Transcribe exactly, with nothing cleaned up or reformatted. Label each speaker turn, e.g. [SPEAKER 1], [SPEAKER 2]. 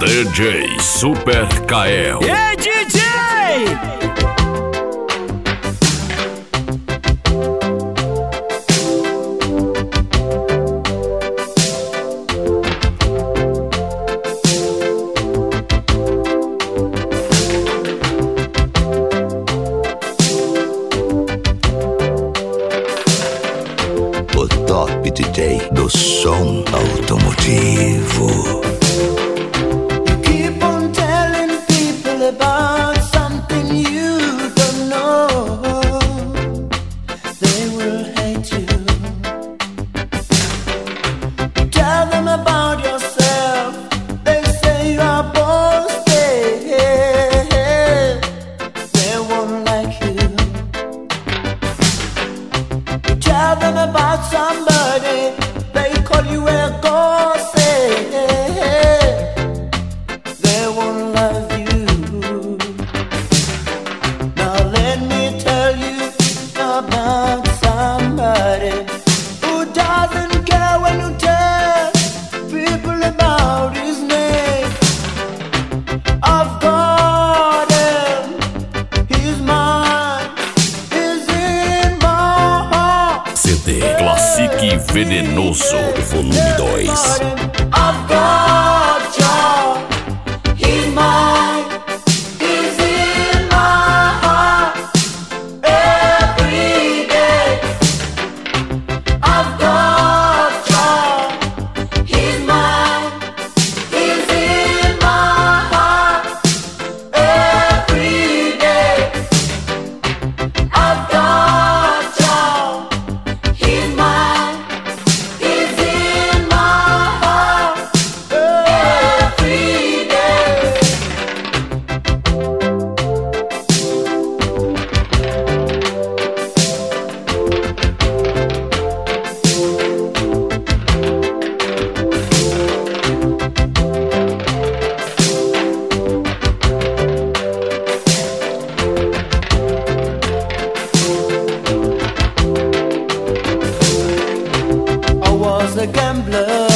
[SPEAKER 1] D J Super Kael.
[SPEAKER 2] Ei, D J!
[SPEAKER 3] O top D J do som automotivo.
[SPEAKER 4] Keep on telling people about something you don't know. They will hate you. Tell them about yourself. They say you are boasting. They won't like you. Tell them about somebody. They call you a ghost. They won't love you. Now let me tell you about somebody who doesn't care when you tell people about his name. I've got him. He's mine. He's in my heart.
[SPEAKER 1] C D Classique Venenoso, volume dois.
[SPEAKER 4] I've got you. He's mine. He's in my heart every day. I've got you. He's mine. He's in my heart every day. I've got you. He's mine. He's in my heart every day. I was a gambler.